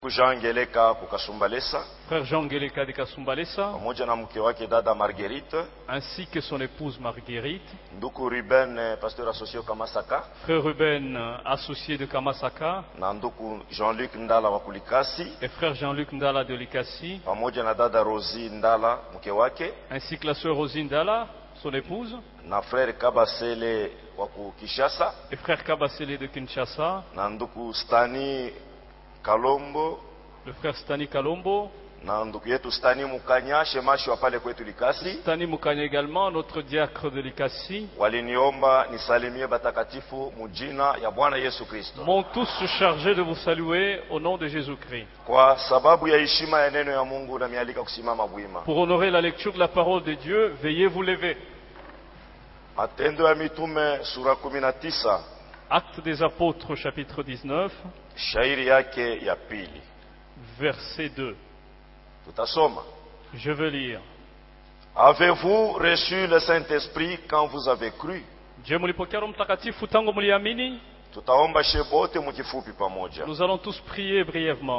Jean Ngeleka Kukasumbalesa, frère Jean Ngeleka de Kasumbalesa, pamoja na mke wake dada Marguerite, ainsi que son épouse Marguerite, nduku Ruben pasteur associé Kamasaka, frère Ruben associé de Kamasaka, na nduku Jean-Luc Ndala wa Kulikasi, et frère Jean-Luc Ndala de Likasi, pamoja na dada Rosie Ndala mke wake, ainsi que la sœur Rosie Ndala, son épouse, na frère Kabasele wa Kishasa, et frère Kabasele de Kinshasa, na nduku Stani Kalombo, le frère Stani Kalombo, na nduku yetu Stani Mukanya shemashi wa pale kwetu Likasi. Stani Mukanya également, notre diacre de Likasi, waliniomba nisalimie batakatifu mujina ya Bwana Yesu Kristo. m'ont tous chargé de vous saluer au nom de Jésus-Christ. Kwa sababu ya heshima ya neno ya Mungu na mialika kusimama bwima. Pour honorer la lecture de la parole de Dieu, veuillez vous lever. Matendo ya Mitume sura 19, Actes des Apôtres chapitre 19, shairi yake ya pili. verset 2. Tutasoma. Je veux lire. Avez-vous reçu le Saint-Esprit quand vous avez cru? Je mulipokea Roho Mtakatifu tangu mliamini? Tutaomba shebote mkifupi pamoja. Nous allons tous prier brièvement.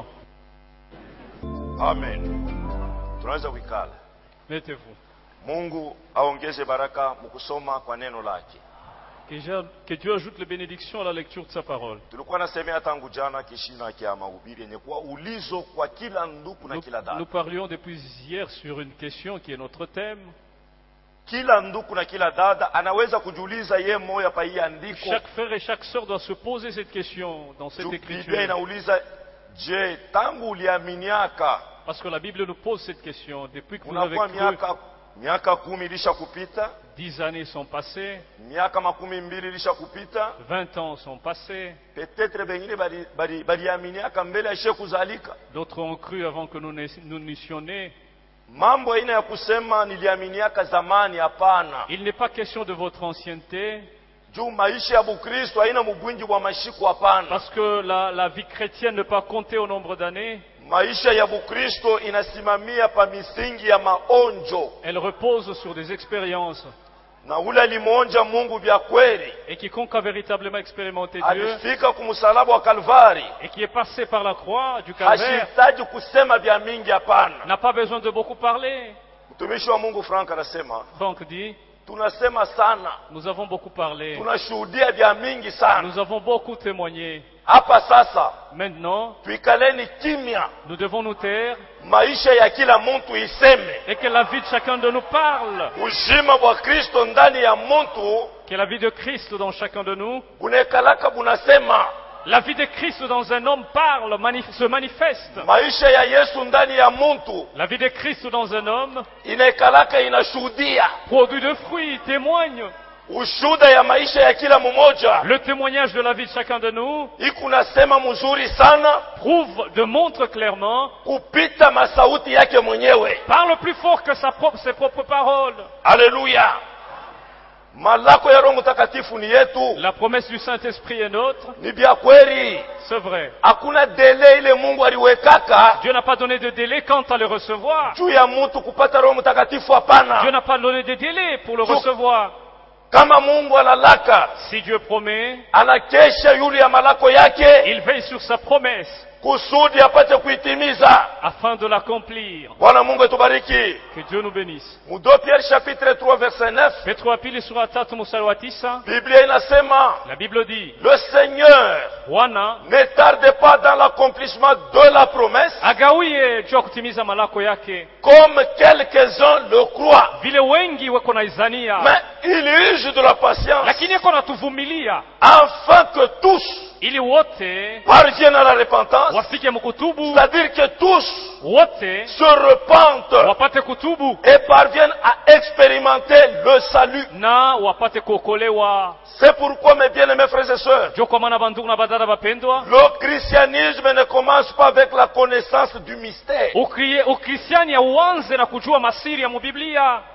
Amen. Tunaweza kuikala. Mettez-vous. Mungu aongeze baraka mkusoma kwa neno lake. Que Dieu ajoute les bénédictions à la lecture de sa parole. Tulikuwa nasemea tangu jana kishina kia mahubiri yenye kuwa ulizo kwa kila ndugu na kila dada. Nous parlions depuis hier sur une question qui est notre thème. Kila ndugu na kila dada anaweza kujiuliza yeye moyo pa hii andiko. Chaque frère et chaque sœur doit se poser cette question dans cette écriture. Biblia inauliza, je tangu uliaminiaka? Parce que la Bible nous pose cette question. Depuis que vous avez cru, miaka 10 ilisha kupita, 10 années sont passées, miaka 12 ilisha kupita, 20 ans sont passés. Peut-être bengine baliaminiaka mbele ya kuzalika. D'autres ont cru avant que nous n'eussions nés. Mambo ina ya kusema niliaminiaka zamani, hapana. Il n'est pas question de votre ancienneté. Juu maisha ya Bukristo haina mubwingi wa mashiko, hapana. Parce que la vie chrétienne ne peut pas compter au nombre d'années. Maisha ya Bukristo inasimamia pa misingi ya maonjo. Elle repose sur des expériences. Na ule limonja Mungu vya kweli. Et quiconque a véritablement expérimenté Dieu, alifika kumsalaba wa Kalvari, et qui est passé par la croix du Calvaire, hashitaji kusema vya mingi, hapana. N'a pas besoin de beaucoup parler. Mtumishi wa Mungu Frank anasema, Franck dit, tunasema sana, nous avons beaucoup parlé, tunashuhudia vya mingi sana, nous avons beaucoup témoigné. Hapa sasa, maintenant, tuikaleni kimya, nous devons nous taire, maisha ya kila mtu iseme, et que la vie de chacun de nous parle. Uzima wa Kristo ndani ya mtu, que la vie de Christ dans chacun de nous, bunekalaka bunasema, la vie de Christ dans un homme parle, se manifeste. Maisha ya Yesu ndani ya mtu, la vie de Christ dans un homme, inekalaka inashuhudia, produit de fruits, témoigne. Ushuda ya maisha ya kila mmoja, le témoignage de la vie de chacun de nous, ikunasema mzuri sana, prouve, démontre clairement, kupita masauti yake mwenyewe, parle plus fort que ses propres paroles. Alléluia. Malako ya Roho Mtakatifu ni yetu. La promesse du Saint-Esprit est nôtre. Ni bia kweli. C'est vrai. Hakuna délai ile Mungu aliwekaka. Dieu n'a pas donné de délai quant à le recevoir. Juu ya mtu kupata Roho Mtakatifu, hapana. Dieu n'a pas donné de délai pour le recevoir. Kama Mungu analaka, si Dieu promet, anakesha yule ya malako yake, il veille sur sa promesse, kusudi apate kuitimiza, afin de l'accomplir. Bwana Mungu etubariki. Que Dieu nous bénisse. Mu 2 Pierre chapitre 3 verset 9. Petro wa pili sura 3 mstari wa 9. Biblia inasema, la Bible dit, le Seigneur Bwana ne tarde pas dans l'accomplissement de la promesse, agawie juu ya kutimiza malako yake, comme quelques-uns le croient, vile wengi wako na izania, mais il use de la patience, lakini yako natuvumilia, afin que tous ili wote parviennent à la repentance, wafike mkutubu, c'est-à-dire que tous wote se repentent wapate kutubu et parviennent à expérimenter le salut. Na wapate kuokolewa. C'est pourquoi, mes bien-aimés frères et sœurs, le christianisme ne commence pas avec la connaissance du mystère.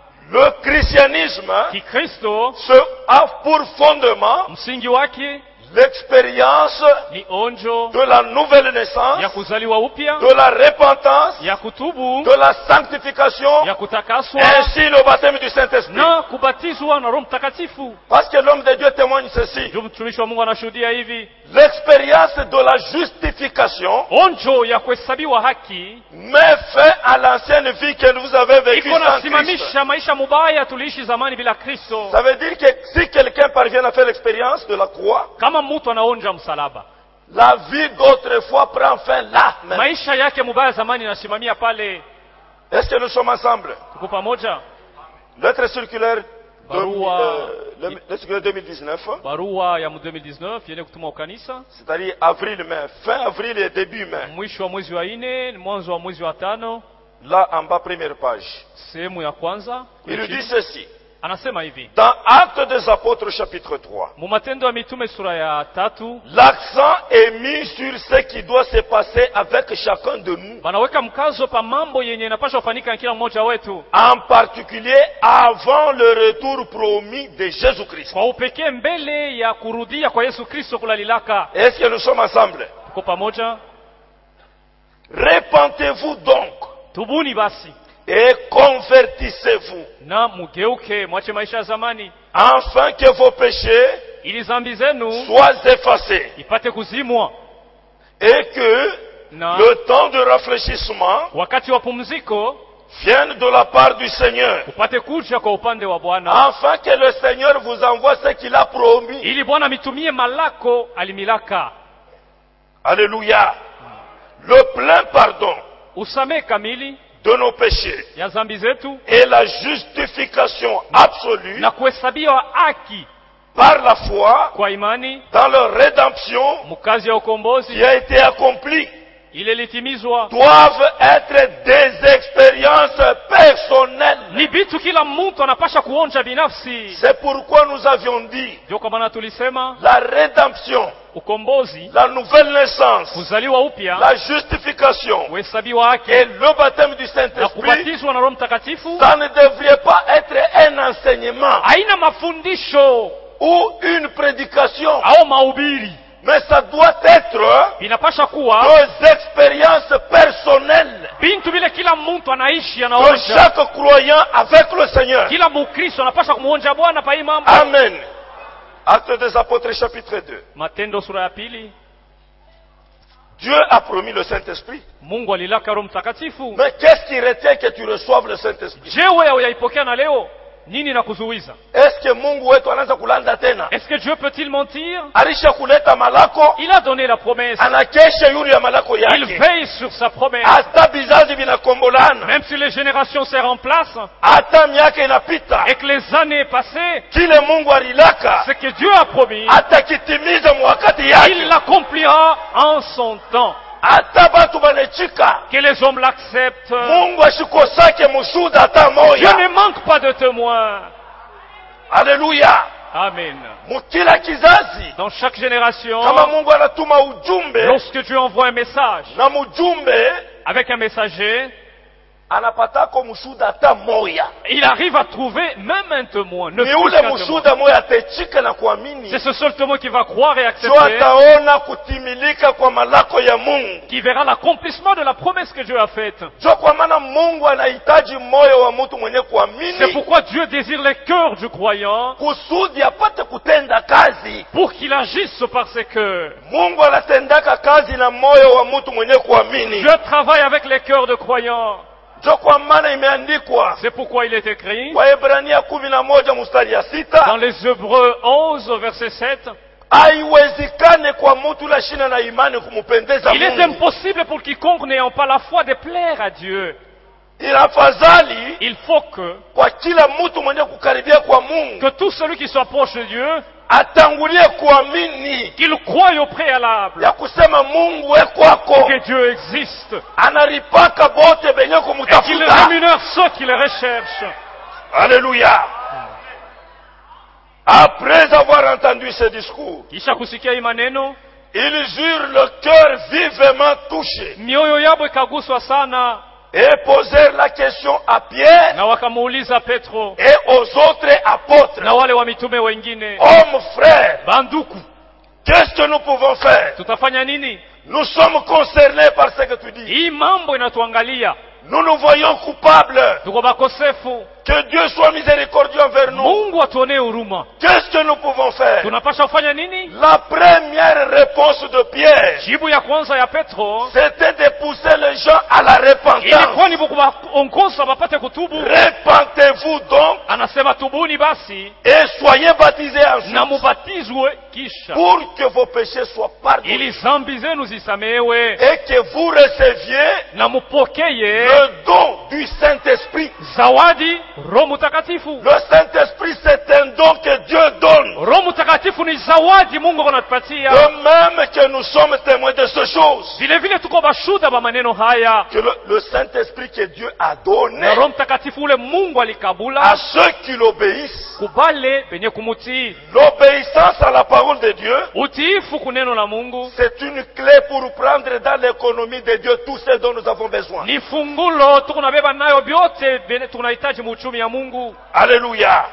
Le christianisme Kikristo a pour fondement l'expérience ni onjo de la nouvelle naissance, ya kuzaliwa upya, de la repentance, ya kutubu, de la sanctification, ya kutakaswa ainsi le baptême du Saint-Esprit. na kubatizwa na Roho Mtakatifu. Parce que l'homme de Dieu témoigne ceci. Ndio mtumishi wa Mungu anashuhudia hivi, L'expérience de la justification onjo ya kuhesabiwa haki met fin à l'ancienne vie que vous avez vécue iko sans Christ. nasimamisha maisha mubaya tuliishi zamani bila Kristo. Ça veut dire que si quelqu'un parvient à faire l'expérience de la croix, Kama mtu anaonja msalaba, la vie d'autrefois prend fin là même. maisha yake mubaya zamani inasimamia pale. Est-ce que nous sommes ensemble? Tuko pamoja? Lettre circulaire, Barua. le circulaire 2019, Barua ya 2019 yenye kutumwa ukanisa c'est-à-dire avril-mai, fin avril et début mai. mwisho wa mwezi wa 4 mwanzo wa mwezi wa 5, Là en bas, première page. sehemu ya kwanza. Il dit ceci. Anasema hivi, Dans Actes des Apôtres chapitre 3, mu Matendo ya Mitume sura ya 3 l'accent est mis sur ce qui doit se passer avec chacun de nous. wanaweka mkazo pa mambo yenye inapaswa kufanyika na kila mmoja wetu, En particulier avant le retour promis de Jésus-Christ. kwa upekee mbele ya kurudia kwa Yesu Kristo kulalilaka. Est-ce que nous sommes ensemble? Tuko pamoja? Repentez-vous donc Tubuni basi et convertissez-vous, na mugeuke, mwache maisha ya zamani, afin que vos péchés ili zambi zenu soient effacés ipate kuzimwa, et que na le temps de rafraîchissement wakati wa pumziko vienne de la part du Seigneur, upate kuja kwa upande wa Bwana, afin que le Seigneur vous envoie ce qu'il a promis. ili Bwana mitumie malako alimilaka. Alléluia. Le plein pardon Usamehe kamili de nos péchés ya zambi zetu et la justification absolue na kuhesabiwa haki par la foi kwa imani dans leur rédemption mkazi ya qui ukombozi a été accomplie ile litimizwa. doivent être des expériences personnelles. Ni vitu kila mtu anapasha kuonja binafsi. C'est pourquoi nous avions dit Ndio kwa maana tulisema la rédemption, ukombozi, la nouvelle naissance, kuzaliwa upya, la justification kuhesabiwa haki et le baptême du na Saint-Esprit, kubatizwa na Roho Mtakatifu ça ne devrait pas être un enseignement haina mafundisho ou une prédication, au mahubiri, mais ça doit être inapasha kuwa nos expériences personnelles bintu vile kila mtu anaishi de anaonja. chaque croyant avec le Seigneur. Kila Mkristo anapasha kumuonja Bwana pa hii mambo. Amen. Actes des Apôtres chapitre 2. Matendo sura ya 2. Dieu a promis le Saint-Esprit. Mungu alilaka Roho Mtakatifu. Mais qu'est-ce qui retient que tu reçoives le Saint-Esprit? Je, wewe uyaipokea na leo nini na kuzuiza? Est-ce que Mungu wetu anaanza kulanda tena? Est-ce que Dieu peut-il mentir? Alisha kuleta malako, Il a donné la promesse. anakesha yule ya malako Il yake. veille sur sa promesse. Hata bizazi vinakombolana, Même si les générations se remplacent hata miaka inapita, et que les années passées, kile Mungu alilaka ce que Dieu a promis, atakitimiza mwakati il yake. l'accomplira en son temps. Hata batu banechika, Que les hommes l'acceptent. Mungu ashikosake mushuda hata Dieu moya. ne manque pas de témoins. Haleluya. Amen. Mukila kizazi, Dans chaque génération, kama Mungu anatuma ujumbe lorsque Dieu envoie un message na mujumbe avec un messager, anapatako mushuda hata moya, il arrive à trouver même un témoin. Ne ni plus ule qu'un témoin. mushuda moya atechika na kuamini, C'est ce seul témoin qui va croire et so accepter, ataona kutimilika kwa malako ya Mungu. qui verra l'accomplissement de la promesse que Dieu a faite. So kwa maana Mungu anahitaji moyo wa mtu mwenye C'est kuamini pourquoi Dieu désire le cœur du croyant kusudi apate kutenda kazi. pour qu'il agisse par ses cœurs. Mungu anatendaka kazi na moyo wa mtu mwenye kuamini. Dieu travaille avec les cœurs de croyants. So kwa maana imeandikwa C'est pourquoi il est écrit kwa Ebrania 11 mstari ya dans 6, les Hébreux 11, verset 7, haiwezekane kwa mtu la shina na imani kumupendeza il est Mungu. impossible pour quiconque n'ayant pas la foi de plaire à Dieu. Inafadhali Il faut que kwa kila mtu mwenye kukaribia kwa Mungu tout celui qui s'approche de Dieu, atangulie kuamini qu'il croie au préalable ya kusema Mungu we kwako que Dieu existe anaripaka bote benye et qu'il kumutafuta. rémunère ceux qui le recherchent. Alléluia. Après avoir entendu ce discours, Kisha kusikia hii maneno, ils eurent le cœur vivement touché mioyo yabo ikaguswa sana, et posèrent la question à Pierre na wakamuuliza Petro et aux autres apôtres: na wale wa mitume wengine, hommes frères, banduku, Qu'est-ce que nous pouvons faire? Tutafanya nini? Nous sommes concernés par ce que tu dis. Hii mambo inatuangalia. Nous nous voyons coupables. Tuko bakosefu. Que Dieu soit miséricordieux envers nous. Mungu atuonee huruma. Qu'est-ce que nous pouvons faire? Tunapasha kufanya nini? La première réponse de Pierre, Jibu ya kwanza ya Petro c'était de pousser les gens à la repentance. ilikuwa ni kuwaongoza wapate kutubu. Repentez-vous donc Anasema tubuni basi et soyez baptisés ensuite na mubatizwe kisha pour que vos péchés soient pardonnés ili zambi zenu zisamehewe et que vous receviez na mupokeye le don du Saint-Esprit. zawadi Roho Mtakatifu. Le Saint-Esprit, c'est un don que Dieu donne. Roho Mtakatifu ni zawadi Mungu anatupatia. De même que nous sommes témoins de ces choses. Vile vile tuko bashuda ba maneno haya. Que le Saint-Esprit que Dieu a donné Na Roho Mtakatifu ule Mungu alikabula à ceux qui l'obéissent. kubale penye kumutii. L'obéissance à la parole de Dieu, Utiifu kuneno la Mungu c'est une clé pour prendre dans l'économie de Dieu tout ce dont nous avons besoin. ni fungulo tukunabeba nayo vyote tunahitaji muuchumi ya Mungu. Alléluia.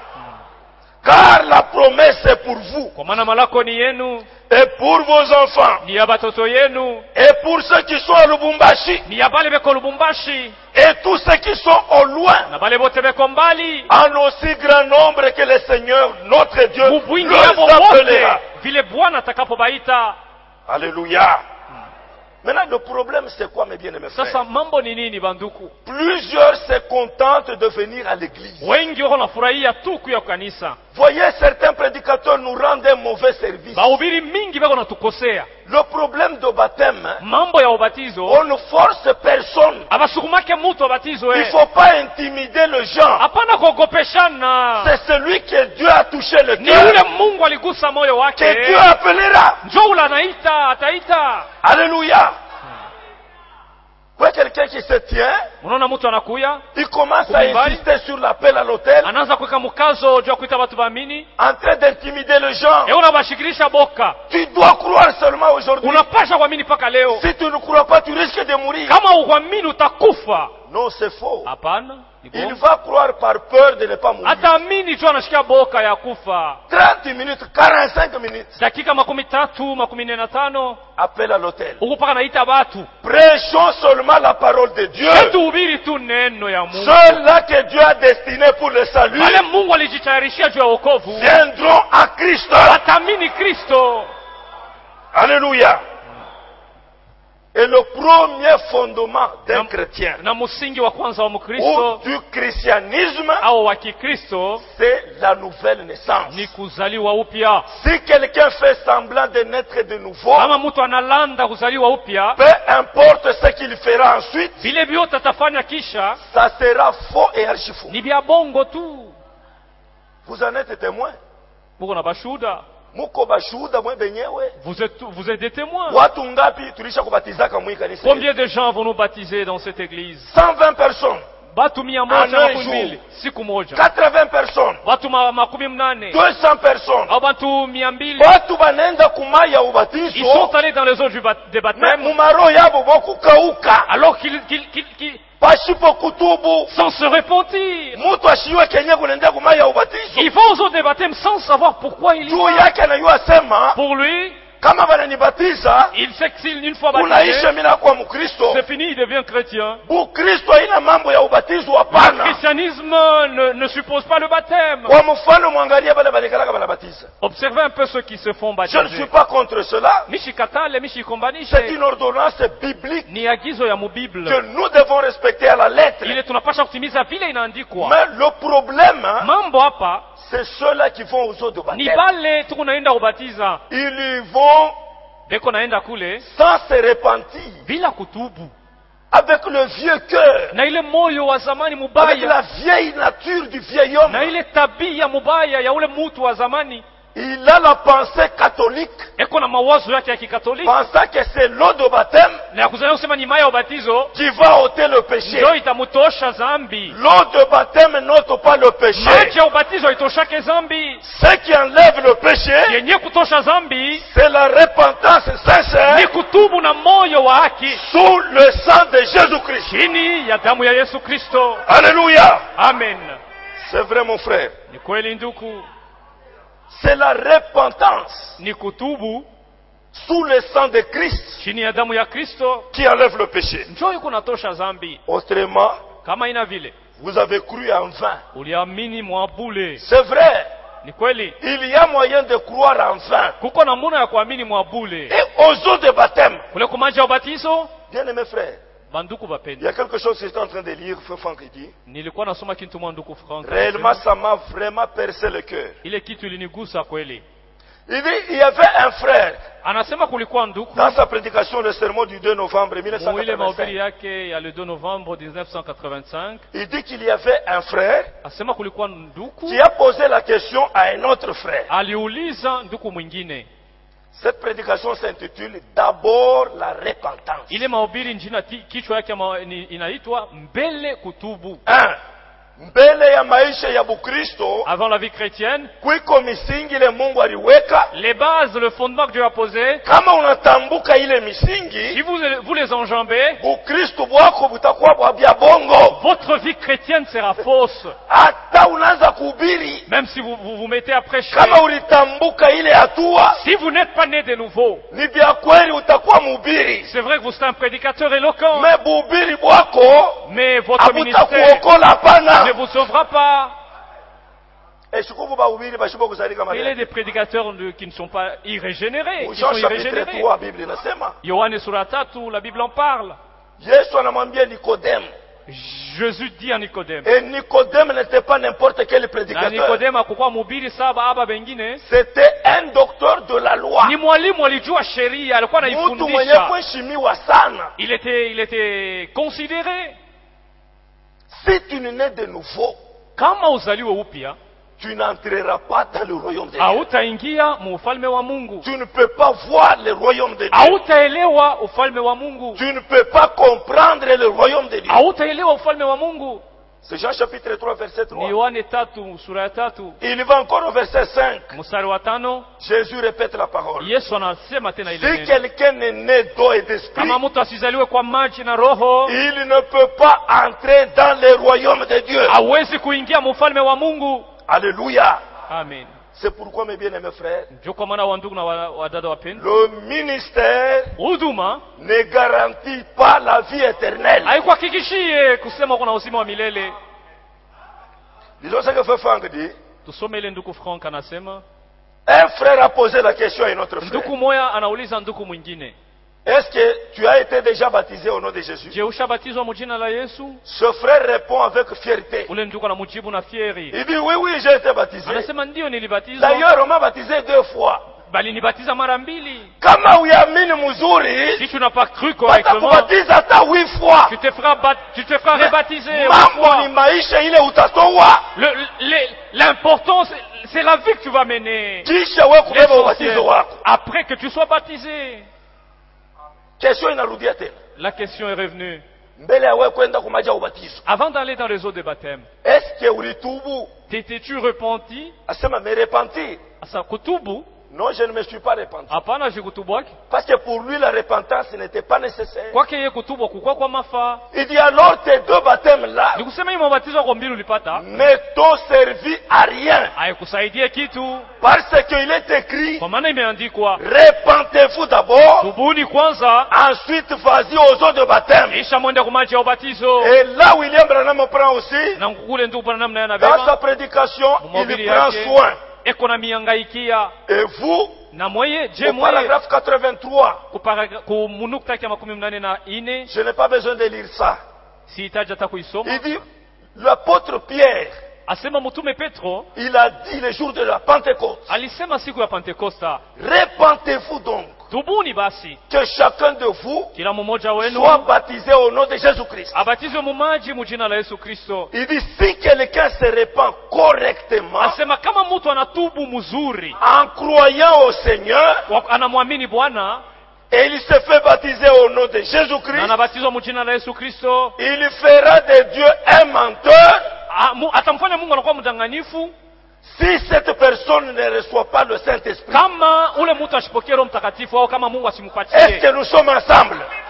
Car la promesse est pour vous Kwa maana malako ni yenu, et pour vos enfants ni ya batoto yenu, et pour ceux qui sont à Lubumbashi ni ya bale beko Lubumbashi et tous ceux qui sont au loin, na bale bote beko mbali. en aussi grand nombre que le Seigneur, notre Dieu, Mubwingi les yabo wote appellera. vile Bwana atakapobaita. Alléluia. Maintenant, le problème, c'est quoi, mes bien-aimés frères? Sasa mambo ni nini banduku? Plusieurs se contentent de venir à l'église. Wengi wako nafurahia tu kuya kanisa. Voyez, certains prédicateurs nous rendent un mauvais service. Bahubiri mingi bako natukosea. Le problème de baptême, Mambo ya ubatizo on ne force personne. abasukumake mutu abatizwe. Il ne faut pas intimider les gens. Hapana kuogopeshana. C'est celui que Dieu a touché le Ni cœur ule Mungu aligusa moyo que wake. Dieu appellera. Njoo ule anaita, ataita. Alléluia. Vous voyez quelqu'un qui se tient, Unaona mtu anakuya, il commence à Kumbali. insister sur l'appel à l'hôtel, anaanza kuweka mkazo juu ya kuita watu waamini. en train d'intimider les gens. Unabashikilisha boka. Tu dois croire seulement aujourd'hui. Unapasha kuamini paka leo. Si tu ne crois pas, tu risques de mourir. Kama uamini utakufa. Non, c'est faux. Hapana. ni Il bongo. va croire par peur de ne pas mourir. Ataamini tu anashikia boka ya kufa. 30 minutes, 45 minutes. Dakika 13, 45. Appel à l'hôtel. Huko paka naita watu. Prêchons seulement la parole de Dieu. Tuhubiri tu neno ya Mungu. Ceux-là que Dieu a destinés pour le salut Wale Mungu alijitayarishia juu ya wokovu. viendront à Christ. Wataamini Kristo. Alléluia. Et le premier fondement d'un chrétien Na msingi wa kwanza wa ou Mkristo du christianisme, au wa Kikristo c'est la nouvelle naissance. ni kuzaliwa upya. Si quelqu'un fait semblant de naître de nouveau, Kama mtu analanda kuzaliwa upya, peu importe ce qu'il fera ensuite, vile vyote atafanya kisha ça sera faux et archi faux. ni vya bongo tu. Vous en êtes témoin. Muko na bashuhuda. Muko bashuhuda mwe benyewe. Vous êtes des témoins. Watu ngapi tulisha kubatizaka mwi kanisa? Combien de gens vont nous baptiser dans cette église? 120 personnes. Batu 100 En un makumi jour. mbili siku moja. 80 personnes. Watu makumi mnane 200 personnes. au bantu 200. Watu banenda kumaya Ils sont ubatizo. allés dans les eaux des Na baptêmes mumaro yabo bokukauka. alors qu'ils Pashipo kutubu. sans se repentir. Mutu ashiwe kenye kunenda kumaya ubatizo. Ils vont aux eaux des baptêmes sans savoir pourquoi il y Juu va. yake anayua sema Pour lui, kama bananibatiza il s'exile une fois unaisha baptisé. mimi nakuwa Mkristo. C'est fini, il devient chrétien. Ukristo haina mambo ya ubatizo Le hapana. christianisme ne suppose pas le baptême. Kwa mfano mwangalie bale balikalaka banabatiza. Observez un peu ceux qui se font Je ne suis baptiser. pas contre cela. Mishikatale, C'est mishikombanishe. une ordonnance biblique Ni agizo ya mubible. que nous devons respecter à la lettre. Ile tunapasha kutimiza vile inaandikwa. Mais le problème, Mambo hapa c'est ceux-là qui vont aux eaux de ni baptême. bale tuko naenda kubatiza. Ils y vont Beko naenda kule sans se repentir, bila kutubu. avec le vieux cœur, Na ile moyo wa zamani avec mubaya. la vieille nature du vieil homme. Na ile tabia mubaya ya ule mutu wa zamani. Il a la pensée catholique, Eko na mawazo yake ya kikatoliki. pensant que c'est l'eau de baptême Na ya kuzania kusema ni maya ya ubatizo. qui va ôter le péché. Ndio itamutosha zambi. L'eau de baptême n'ôte pas le péché. Maji ya ubatizo itoshake zambi. Ce qui enlève le péché, Yenye kutosha zambi c'est la repentance ni sincère kutubu na moyo wa haki sous le sang de Jésus-Christ. chini ya damu ya Yesu Kristo. Alléluia. Amen. C'est vrai, mon frère. Ni kweli nduku, C'est la repentance ni kutubu sous le sang de Christ chini ya damu ya Kristo qui enlève le péché. njoo iko natosha dhambi. Autrement, Kama ina vile vous avez cru en vain. uliamini mwa bure. C'est vrai, Ni kweli il y a moyen de croire en vain. kuko namuna ya kuamini mwa bure. Et aux eaux de baptême, Kule kumaji ya ubatizo, bien-aimés frères, banduku il y bapendi, a quelque chose que j'étais en train de lire, Frère Franck dit. nilikuwa nasoma kitu mwa nduku Frank. Réellement, ça m'a vraiment percé le cœur. Ile kitu ilinigusa kweli. Il dit, il y avait un frère, Anasema kulikuwa nduku dans sa prédication, le sermon du 2 novembre mwile mahubiri 1985, yake ya le 2 novembre 1985. il dit qu'il y avait un frère Asema kulikuwa nduku qui a posé la question à un autre frère. aliuliza nduku mwingine. Cette prédication s'intitule d'abord la repentance. Ile mahubiri njina kichwa yake inaitwa mbele kutubu. 1. Mbele ya maisha ya Bukristo, Avant la vie chrétienne, kwiko misingi ile Mungu aliweka. les bases, le fondement que Dieu a posé, Kama unatambuka ile si misingi, vous les enjambez, Bukristo bwako butakuwa bwa bya bongo. votre vie chrétienne sera fausse. Hata unaanza kuhubiri, Même si vous mettez à prêcher. kama ulitambuka ile hatua, Si vous n'êtes pas né de nouveau, ni bya kweli utakuwa mhubiri. c'est vrai que vous êtes un prédicateur éloquent, Me buhubiri bwako mais votre ministère abutakuokola ne hapana. vous sauvera pas. Eshikuvu bahubiri bashibo kuzalika Il y a mara. des prédicateurs qui ne sont pas irrégénérés, qui Jean sont chapitre irrégénérés. 3 Biblia inasema, Yohane sura 3, la Bible en parle. Yesu anamwambia Nikodemu. Jésus dit à Nicodème. Et Nicodème n'était pas n'importe quel Na prédicateur. Nicodème hakukuwa mhubiri saba aba bengine. C'était un docteur de la loi. Ni mwalimu alijua sheria, alikuwa Mtu mwenye anaifundisha. kuheshimiwa sana. Il était considéré. Si tu ne nais de nouveau, Kama uzaliwe upya, tu n'entreras pas dans le royaume de Dieu. hautaingia mu ufalme wa Mungu. Tu ne peux pas voir le royaume de Dieu. Hautaelewa ufalme wa Mungu. Tu ne peux pas comprendre le royaume de Dieu. Hautaelewa ufalme wa Mungu. C'est Jean chapitre 3 verset Ni 3. Yohane 3 sura ya 3 Il va encore au verset 5. mstari wa 5. Jésus répète la parole. Yesu anasema tena ile Si neno. quelqu'un est né d'eau et d'esprit, Kama mtu asizaliwe kwa maji na roho, il ne peut pas entrer dans le royaume de Dieu. hawezi kuingia mu ufalme wa Mungu. Alléluia. Amen. C'est pourquoi, mes bien-aimés frères, Ndio kwa maana wandugu na wadada wapendwa, le ministère huduma ne garantit pas la vie éternelle. haikuhakikishie kusema kuna uzima wa milele. Disons ce que Frère Franck dit. Tusome ile ndugu Frank anasema, Un frère a posé la question à un autre frère. ndugu moya anauliza ndugu mwingine, Est-ce que tu as été déjà baptisé au nom de Jésus? je ushabatizwa mu jina la Yesu? Ce frère répond avec fierté. Ule ndugu anamujibu na fieri, Il dit oui, oui, j'ai été baptisé. anasema ndio nilibatizwa, D'ailleurs, on m'a baptisé 2 fois. bali nibatiza mara mbili. Kama uyamini muzuri, Si tu n'as pas cru correctement, watakubatiza hata 8 fois. tu te feras rebaptiser. Mambo ni maisha ile utatoa. L'important, c'est la vie que tu vas mener. Kisha wewe kubeba ubatizo L'essentiel, wako. après que tu sois baptisé. Kesho inarudia tena. La question est revenue. Mbele ya wewe kwenda kumaji ya ubatizo. Avant d'aller dans les eaux de baptême, Est-ce que ulitubu? t'étais-tu repenti? Asema me repentir. Asa kutubu? Non, je ne me suis pas repenti. Hapana, jikutubwaki. Parce que pour lui, la repentance n'était pas nécessaire. Kwake yeye kutubwa kukua kwa mafaa. Il dit alors tes 2 baptêmes-là Nikusema hii mabatizo kwa mbili ulipata, ne t'ont servi à rien. haikusaidia kitu. Parce qu'il est écrit, Kwa maana imeandikwa, repentez-vous d'abord, tubuni kwanza, ensuite vas-y aux eaux de baptême. kisha mwende kwa maji ya ubatizo. Et là, William Branham prend aussi, Na kule ndugu bwana namna dans sa yanabeba, prédication, Mumabili il prend yake. soin. eko na miangaikia. Et vous, Na mweye, je au mweye, paragraphe 83, ku munukta ya 84, je n'ai pas besoin de lire ça. sihitaji hata kuisoma. Il dit, l'apôtre Pierre, Asema mtume Petro il a dit le jour de la Pentecôte, alisema siku ya Pentekosta, repentez-vous donc, tubuni basi que chacun de vous kila mmoja wenu soit baptisé au nom de Jésus-Christ. abatizwe mu maji mu jina la Yesu Kristo. Il dit, si quelqu'un se répand correctement, Asema kama mtu anatubu mzuri, en croyant au Seigneur, anamwamini Bwana et il se fait baptiser au nom de na Jésus-Christ, anabatizwa mu jina la Yesu Kristo, il fera de Dieu un menteur atamfanya Mungu anakuwa mdanganyifu. si cette personne ne reçoit pas le Saint-Esprit. Kama ule mtu ashipokee Roho Mtakatifu au kama Mungu Est-ce asimpatie. que nous sommes ensemble?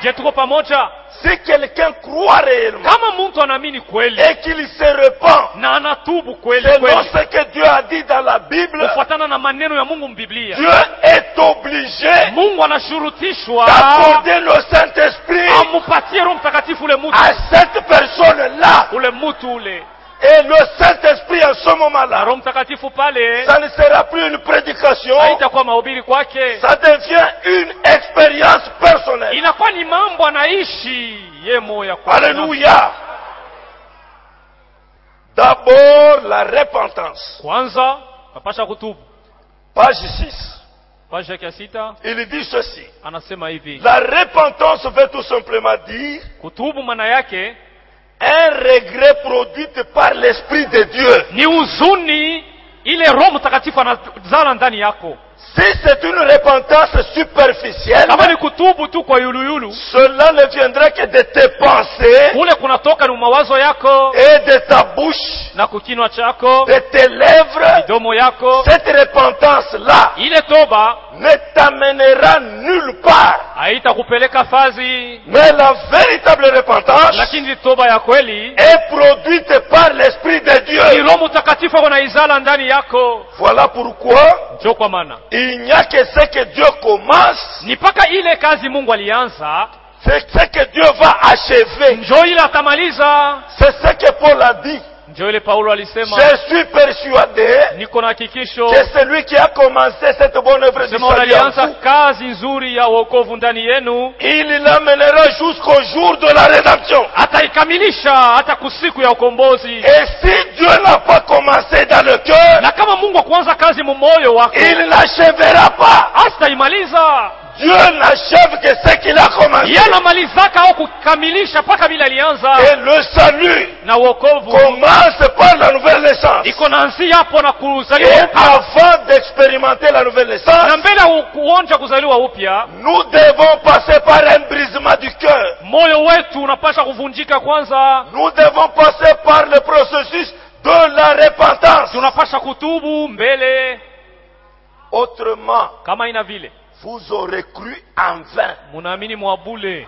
Je, tuko pamoja? Si quelqu'un croit réellement Kama mtu anaamini kweli et qu'il se repent, na anatubu kweli selon kweli ce que Dieu a dit dans la Bible, kufuatana na maneno ya Mungu mbiblia, Dieu est obligé Mungu anashurutishwa d'accorder le Saint-Esprit amupatie Roho Mtakatifu ule mtu, à cette personne-là. ule mtu ule. Et le Saint-Esprit en ce Na moment-là, Roho Mtakatifu pale ça ne sera plus une prédication, haitakuwa mahubiri kwake, ça devient une expérience personnelle. inakuwa ni mambo anaishi ye moya kwa Alléluia. D'abord la repentance. kwanza napasha kutubu. Page 6. Page ya 6 Il dit ceci. anasema hivi, La repentance veut tout simplement dire kutubu maana yake un regret produit par l'Esprit de Dieu. ni huzuni ile Roho Mtakatifu anazala ndani yako. Si c'est une repentance superficielle, Kama ni kutubu tu kwa yuluyulu, cela ne viendra que de tes pensées kule kunatoka ni mawazo yako et de ta bouche, na kukinwa chako, de tes lèvres. midomo yako. Cette repentance-là Ile toba ne t'amènera nulle part. haitakupeleka fazi, Mais la véritable repentance lakini toba ya kweli est produite par l'Esprit de ni Dieu. Roho Mtakatifu anaizala ndani yako. Voilà pourquoi Ndio kwa maana il n'y a que ce que Dieu commence, ni paka ile kazi Mungu alianza c'est ce que Dieu va achever. ndio ile atamaliza. C'est ce que Paul a dit. Ndio ile Paulo alisema, Je suis persuadé niko na hakikisho que celui qui a commencé cette bonne œuvre du sema salut en unalianza vous, kazi nzuri ya wokovu ndani yenu, il l'amènera jusqu'au jour de la rédemption. ataikamilisha hata kusiku ya ukombozi. Et si Dieu n'a pas commencé dans le cœur, Na kama Mungu akuanza kazi mumoyo wako, il n'achèvera pas. hataimaliza. Dieu n'achève que ce qu'il a commencé. Yeye anamalizaka au kukamilisha paka bila alianza. Et le salut Na wokovu commence par la nouvelle naissance. iko naanzia hapo na Et kuzaliwa upya. avant d'expérimenter la nouvelle Na naissance, mbele ya kuonja kuzaliwa upya, nous devons passer par un brisement du cœur. moyo wetu unapasha kuvunjika kwanza. Nous devons passer par le processus de la repentance. Tunapasha kutubu mbele. Autrement, Kama ina vile vous aurez cru en vain. munaamini mwabule.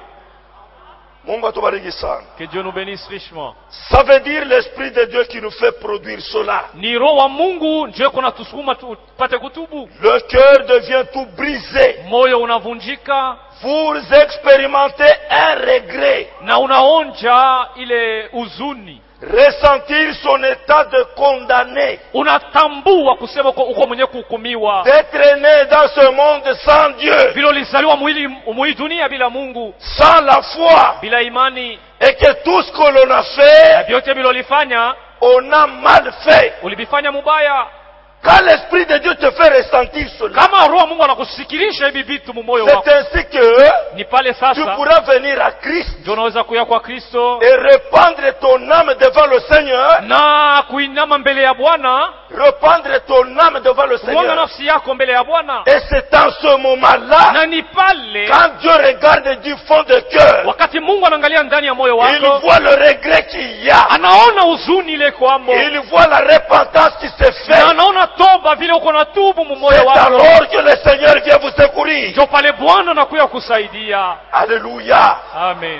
Mungu atubariki sana. Que Dieu nous bénisse richement. Ça veut dire l'Esprit de Dieu qui nous fait produire cela. Ni Roho wa Mungu ndio kuna tusukuma tupate kutubu. Le cœur devient tout brisé. Moyo unavunjika Vous expérimentez un regret. na unaonja ile huzuni. Ressentir son état de condamné. Unatambua kusema uko mwenye kuhukumiwa. D'être né dans ce monde sans Dieu. Vile ulizaliwa mwili dunia bila Mungu, Sans la foi. bila imani, Et que tout ce que l'on a fait, vyote vile ulifanya on a mal fait. ulivifanya mubaya. Quand l'Esprit de Dieu te fait ressentir cela, Kama Roho Mungu anakusikilisha hivi vitu mumoyo wako, c'est ainsi que ni pale tu sasa pourras venir à Christ ndio unaweza kuya kwa Kristo et répandre ton âme devant le Seigneur. na kuinama mbele ya Bwana, Répandre ton âme devant le kumwaga Seigneur. nafsi yako mbele ya Bwana. Et c'est en ce moment-là, Na ni pale quand Dieu regarde du fond de cœur, wakati Mungu anaangalia ndani ya moyo il wako, voit le regret qu'il y a. anaona huzuni ile kwamo, Il voit la repentance qui se na fait. anaona toba vile uko na tubu mumoyo C'est wako. alors que le Seigneur vient vous secourir. Ndio pale Bwana anakuya kusaidia. Alléluia. Amen.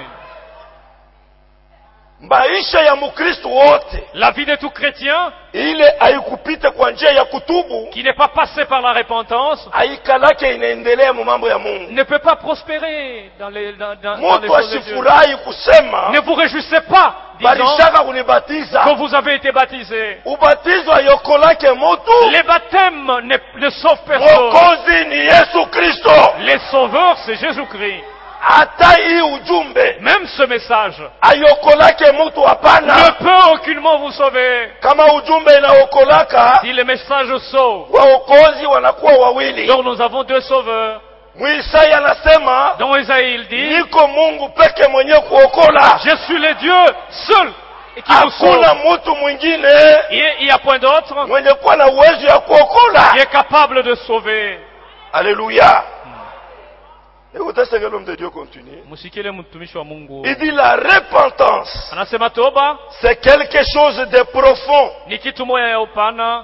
Maisha ya Mukristo wote La vie de tout chrétien ile haikupita kwa njia ya kutubu, qui n'est pas passé par la repentance haikalake inaendelea mu mambo ya Mungu. ne peut pas prospérer dans les Mtu choses de Dieu. asifurahi kusema Ne vous réjouissez pas, disant balishaka kunibatiza. que vous avez été baptisé. Ubatizo ayokolake mutu, Les baptêmes ne sauvent personne. Mwokozi ni Yesu Kristo. Les sauveurs, c'est Jésus-Christ. Hata hii ujumbe Même ce message ayokolake mutu, ne hapana. peut aucunement vous sauver. Kama ujumbe inaokolaka, Si le message sauve, waokozi wanakuwa wawili. donc nous avons deux sauveurs. Mwisaya anasema Dans Isaïe, il dit, niko Mungu peke mwenye kuokola, je suis le Dieu seul et qui vous sauve. hakuna mutu mwingine Il n'y a point d'autre mwenye kuwa na uwezo ya kuokola. qui est capable de sauver. Alléluia. Écoutez ce que l'homme de Dieu continue. Musikile mtumishi wa Mungu. Il dit la repentance, Anasema toba c'est quelque chose de profond. ni kitu moya ya upana.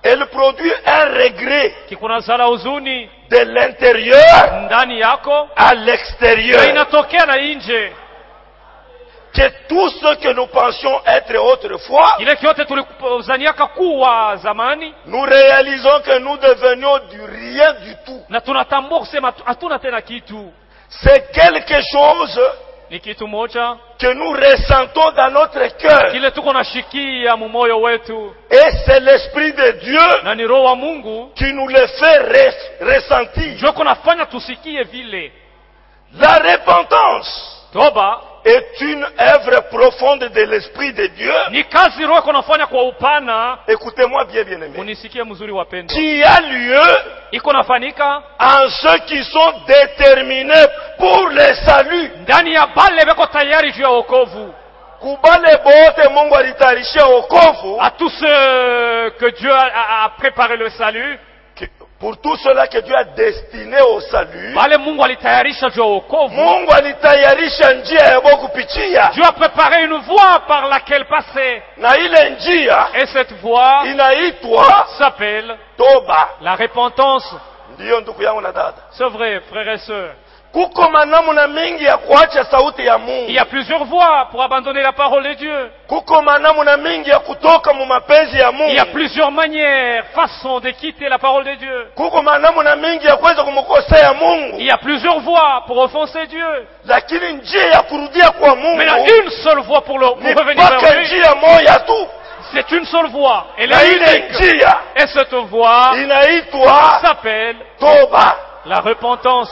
elle produit un regret kikunazala huzuni de l'intérieur ndani yako à na l'extérieur. inatokea na nje. Que tout ce que nous pensions être autrefois, Kile kyote tulizaniaka kuwa zamani, nous réalisons que nous devenions du rien du tout. na tunatambua kusema hatuna tena kitu. C'est quelque chose Ni kitu moja que nous ressentons dans notre cœur. kile tuko nashikia mumoyo wetu, Et c'est l'Esprit de Dieu na ni Roho wa Mungu qui nous le fait ressentir. ndio kunafanya tusikie vile. La repentance Toba est une œuvre profonde de l'Esprit de Dieu. ni kazi Roho kunafanya kwa upana. Écoutez-moi bien, bien-aimés. Munisikie mzuri wapendwa, Qui a lieu iko nafanyika en ceux qui sont déterminés pour le salut. ndani ya bale beko tayari juu ya wokovu. Kubale bote Mungu alitayarishia wokovu. À tous ceux que Dieu a préparé le salut, Pour tout cela que Dieu a destiné au salut. bale Mungu alitayarisha juu ya wokovu. Mungu alitayarisha njia ya kupitia. Dieu a préparé une voie par laquelle passer. Na ile njia Et cette voie inaitwa s'appelle toba. la repentance. Ndiyo ndugu yangu na dada. C'est vrai, frères et sœurs. Kuko manamuna mingi ya kuacha sauti ya Mungu. Il y a plusieurs voies pour abandonner la parole de Dieu. Kuko manamuna mingi ya kutoka mu mapenzi ya Mungu. Il y a plusieurs manières, façons de quitter la parole de Dieu. Kuko manamuna mingi ya kuweza kumkosea Mungu. Il y a plusieurs voies pour offenser Dieu. Lakini njia ya kurudia kwa Mungu Mais il y a une seule voie pour ni revenir mpaka vers lui. njia moja tu. C'est une seule voie. Elle Na est ile unique. njia Et cette voie inaitwa s'appelle toba. la repentance.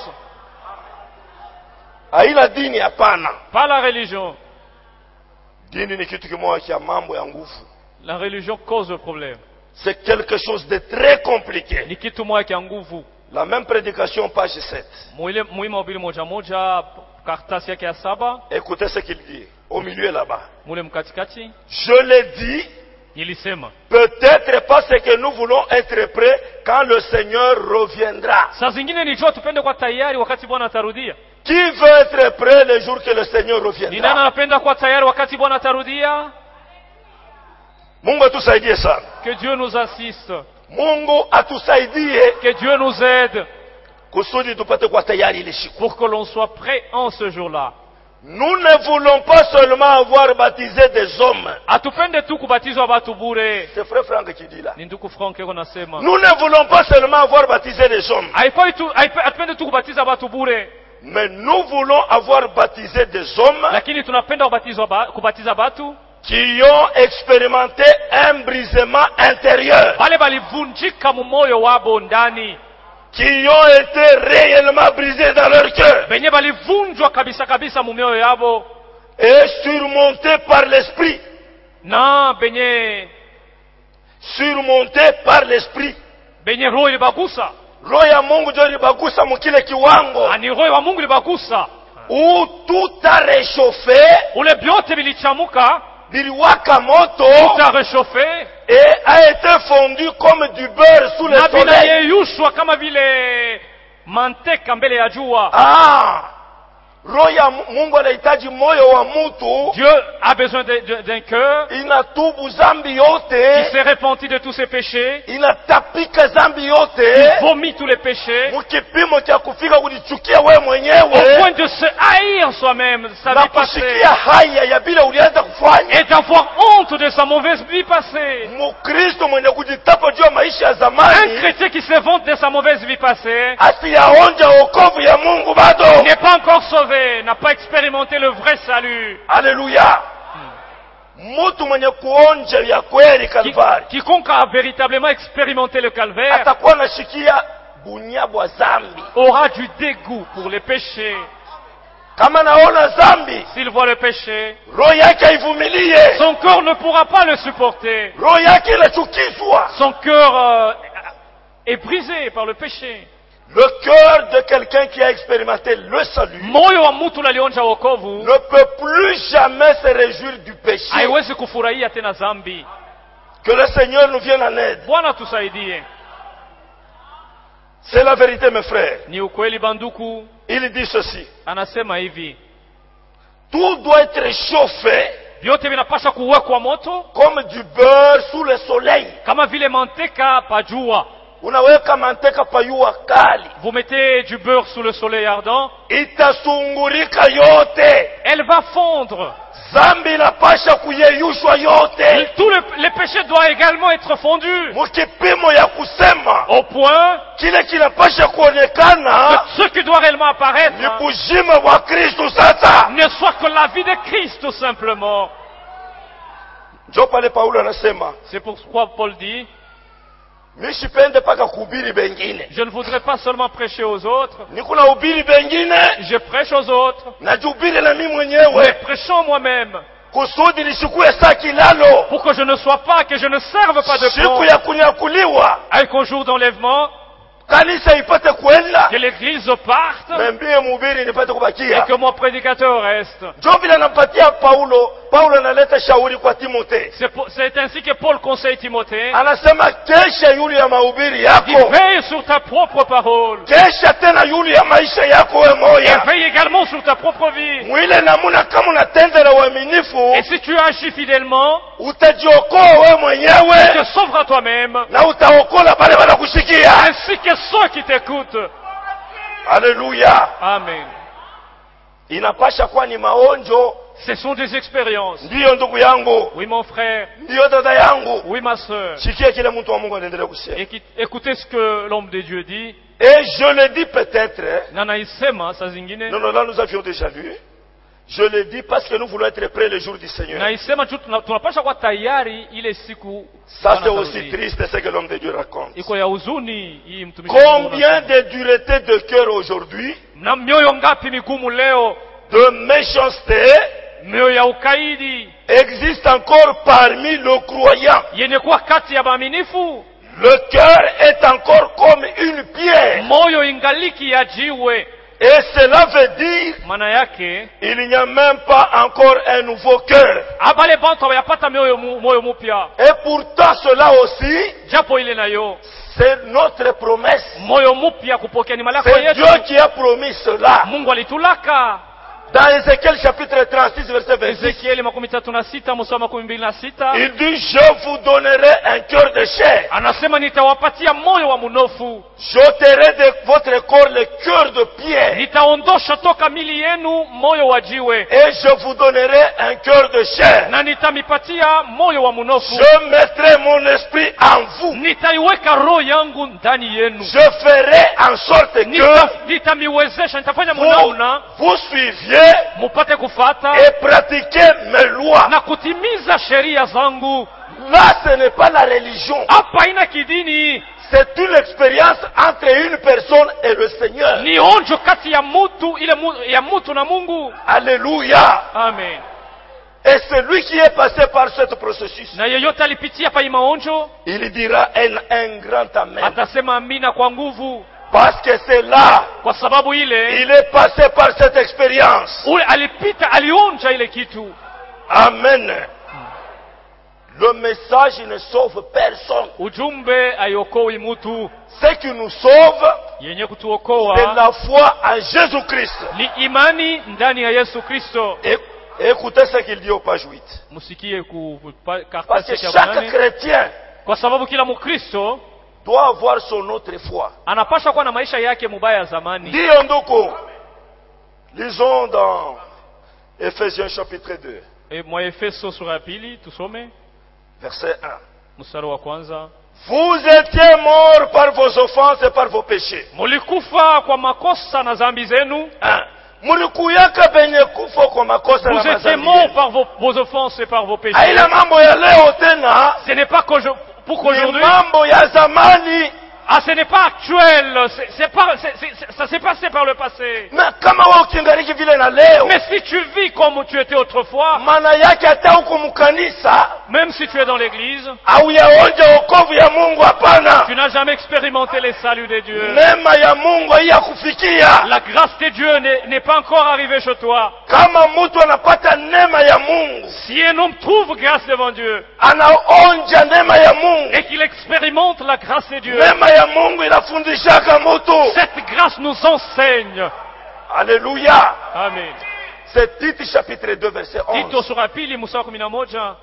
Haina dini, hapana. Pas la religion. Dini ni kitu kimoja cha mambo ya nguvu. La religion cause le problème. C'est quelque chose de très compliqué. Ni kitu moja kia nguvu. La même prédication, page 7. Muhimu ubili moja moja, karatasi yake ya 7, Écoutez ce qu'il dit, au milieu là-bas. mule mkatikati, Je l'ai dit, nilisema. peut-être parce que nous voulons être prêts quand le Seigneur reviendra. Saa zingine ni jua tupende kwa tayari wakati Bwana atarudia. Qui veut être prêt le jour que le Seigneur Ni nani reviendra? anapenda kwa tayari wakati Bwana atarudia? Mungu atusaidie sana. Que Dieu nous assiste. Mungu atusaidie Que Dieu nous aide kusudi tupate kwa tayari ile siku. pour que l'on soit prêt en ce jour-là. Nous ne voulons pas seulement avoir baptisé des hommes. Atupende tu kubatizwa watu bure. C'est frère Franck qui dit là. Ni ndugu Frank yako nasema. Nous ne voulons pas seulement avoir baptisé des hommes. Atupende tu kubatiza watu bure. Mais nous voulons avoir baptisé des hommes Lakini tunapenda kubatiza watu qui ont expérimenté un brisement intérieur, wale balivunjika mumoyo wabo ndani, qui ont été réellement brisés dans leur cœur benye balivunjwa kabisa kabisa mumioyo yabo, et surmontés par l'esprit. na benye Surmontés par l'esprit. roho ilibagusa. Roho ya Mungu ndio ilibagusa mkile kiwango Ani roho wa Mungu ilibagusa, où tout a réchauffé, ule vyote vilichamuka, biliwaka moto tout a réchauffé, et a été fondu comme du beurre sous le na soleil. vinayeyushwa kama vile manteka mbele ya jua. Roho ya Mungu anahitaji moyo wa mtu Dieu a besoin d'un cœur inatubu zambi qui yote, s'est repenti de tous ses péchés, inatapika zambi qui yote vomit tous les péchés, mukipimo cha kufika kujichukia wewe au mwenyewe point de se haïr soi-même, sa na vie passée, kushikia haya ya bila ulianza kufanya. et d'avoir honte de sa mauvaise vie passée. Mkristo mwenye kujitapa juu ya maisha ya Un zamani chrétien qui se vante de sa mauvaise vie passée asiyaonja wokovu ya Mungu bado. n'est pas encore sauvé, n'a pas expérimenté le vrai salut. Haleluya! Mtu mwenye kuonja ya kweli Kalvari Quiconque a véritablement expérimenté le calvaire atakuwa anashikia bunyabwa zambi. aura du dégoût pour les péchés. Kama naona zambi, S'il voit le péché, roho yake haivumilie, son cœur ne pourra pas le supporter. roho yake inachukizwa. Son cœur est brisé par le péché. Le cœur de quelqu'un qui a expérimenté le salut Moyo wa mtu alionja wokovu ne peut plus jamais se réjouir du péché. haiwezi kufurahia tena dhambi. Que le Seigneur nous vienne en aide. Bwana tusaidie. C'est la vérité, mes frères. Ni ukweli banduku, Il dit ceci: anasema hivi, tout doit être chauffé vyote vinapasha kuwekwa moto comme du beurre sous le soleil. kama vile manteka pa jua. Unaweka manteka pa jua kali, Vous mettez du beurre sous le soleil ardent, itasungurika yote. elle va fondre. Zambi inapasha kuyeyushwa yote. Tous les péchés doivent également être fondus Mukipimo ya kusema au point kile kinapasha que kuonekana ce qui doit réellement apparaître ni bujima wa Kristo. Sasa ne soit que la vie de Christ tout simplement. njo pale Paulo anasema, C'est pourquoi Paul dit, mishipende paka kuhubiri bengine, je ne voudrais pas seulement prêcher aux autres, niko na hubiri bengine, je prêche aux autres, najihubiri na mimi mais mwenyewe prêchons moi-même, kusudi nishukue saa kilalo pour que je ne sois pas, que je ne serve pas de siku pont, ya kunyakuliwa, avec un jour d'enlèvement, kanisa ipate kuenda, que l'église parte membie mhubiri nipate et kubakia. que mon prédicateur reste. Njo vile anampatia Paulo analeta shauri kwa Timothée, C'est ainsi que Paul conseille Timothée, anasema kesha yule ya mahubiri il yako, veille sur ta propre parole, kesha tena yule ya maisha yako we et moya veille également sur ta propre vie. mwile namuna. Kama unatenda uaminifu, Et si tu agis fidèlement, utajiokoa we tu mwenyewe te sauveras toi-même, na utaokola bale wanakushikia. ainsi que ceux qui t'écoutent. Haleluya! Amen. Inapasha kuwa ni maonjo. Ce sont des expériences. Ndiyo ndugu yangu, Oui, mon frère. ndiyo dada yangu, Oui, ma sœur. sikia kile mtu wa Mungu anaendelea kusema. Écoutez ce que l'homme de Dieu dit. Et je le dis peut-être, Na naisema saa zingine, non, là nous avions déjà lu. Je le dis parce que nous voulons être prêts le jour du Seigneur. naisema tu tunapasha kuwa tayari ile siku. Ça c'est Bwana aussi atarudi. triste ce que l'homme de Dieu raconte. Iko ya huzuni hii mtumishi wa Mungu Combien anasema. de dureté de cœur aujourd'hui, Na mioyo ngapi migumu leo, de méchanceté mioyo ya ukaidi existe encore parmi le croyant. yenye kuwa kati ya waaminifu. Le cœur est encore comme une pierre. Moyo ingaliki ya jiwe. Et cela veut dire Maana yake il n'y a même pas encore un nouveau cœur. abale bantu hawayapata moyo mupya, Et pourtant cela aussi, japo ile nayo c'est notre promesse. moyo mupya kupokea ni malako C'est yetu. Dieu qui a promis cela. Mungu alitulaka. Dans Ézéchiel chapitre 36 verset 26, Ezekieli 36 mstari 26, il dit, je vous donnerai un cœur de chair. anasema nitawapatia moyo wa munofu, J'ôterai de votre corps le cœur de pierre. nitaondosha toka mili yenu moyo wa jiwe, Et je vous donnerai un cœur de chair. na nitamipatia moyo wa munofu. Je mettrai mon esprit en vous. Nitaiweka roho yangu ndani yenu, Je ferai en sorte que nitamiwezesha, nitafanya munaona vous suiviez mupate kufata et pratiquer mes lois. na kutimiza sheria zangu. Là, ce n'est pas la religion. Hapa ina kidini, C'est une expérience entre une personne et le Seigneur. ni onjo kati ya mutu ya mutu na Mungu. Alléluia. Amen. Et celui qui est passé par ce processus, Na yeyote alipitia pa maonjo il dira un grand amen. atasema amina kwa nguvu, Parce que c'est là, kwa sababu ile il est passé par cette expérience. ule alipita, alionja ile kitu. Amen. Le message ne sauve personne. Ujumbe aiokoi mutu, Ce qui nous sauve, yenye c'est kutuokoa la foi en Jésus-Christ. ni imani ndani ya Yesu Kristo. Et écoutez ce qu'il dit au page 8. Musikie Parce karatasi que ya chaque Bwana, chrétien kwa sababu kila Mkristo doit avoir son autre foi. anapaswa kuwa na maisha yake mubaya ya zamani. Dis Ndoko, lisons dans Ephésiens chapitre 2, Mwa Efeso sura ya pili tusome verset 1. mstari wa kwanza. Vous étiez morts par vos offenses et par vos péchés. Mulikufa kwa makosa na zambi zenu. 1. Mulikuyaka benye kufa kwa makosa Vous na étiez mazambi morts yenu. par vos offenses et par vos péchés. Haina mambo ya leo tena, Ce n'est pas pour ni qu'aujourd'hui. mambo ya zamani. Ah, ce n'est pas actuel. Ça s'est passé par le passé. Na kama wewe ukiangaliki vile na leo, Mais si tu vis comme tu étais autrefois, maana yake hata huko mkanisa même si tu es dans l'église, au yaonja wokovu ya Mungu, hapana. tu n'as jamais expérimenté les saluts de Dieu. Neema ya Mungu haiyakufikia. La grâce de Dieu n'est pas encore arrivée chez toi. Kama mtu anapata neema ya Mungu, Si un homme trouve grâce devant Dieu anaonja neema ya Mungu, et qu'il expérimente la grâce de Dieu, neema ya Mungu inafundishaka mtu. cette grâce nous enseigne. Alléluia. Amen. C'est Tite chapitre 2 verset 11. Tito sura pili mstari 11.